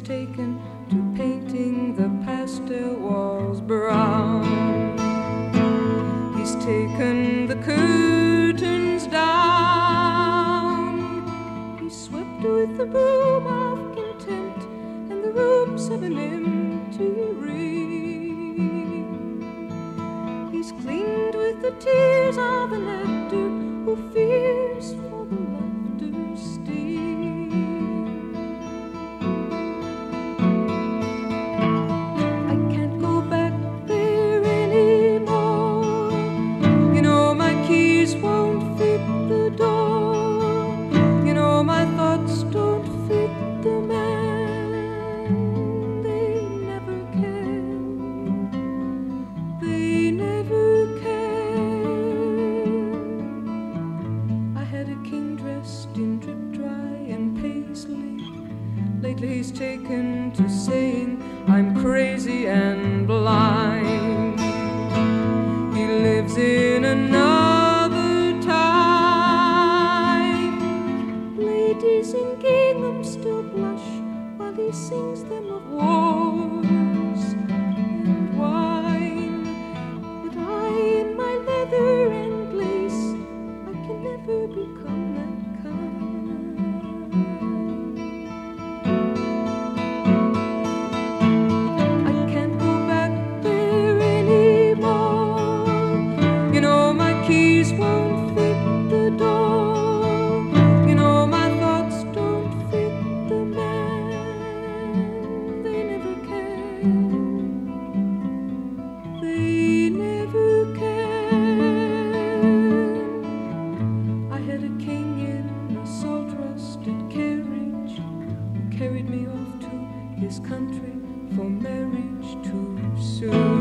taken to painting the pastel walls brown. He's taken the curtains down. He swept with the broom of contempt, and the rooms have an empty ring. He's cleaned with the tears of an actor who fears for the laughter's sting. I can't go back there anymore. You know my keys won't fit the door. You know my thoughts don't fit the man. They never can. They never can. I had a king dressed in drip dry and paisley. Lately he's taken to saying I'm crazy and blind. He lives in another time. Ladies in gingham still blush while he sings them of wars and wine. But I, in my leather and lace, I can never become that kind. I can't go back there anymore. You know my keys won't fit the door. You know my thoughts don't fit the man. They never can. They never can. I had a king in a salt-rusted carriage who carried me off to his country for marriage too soon.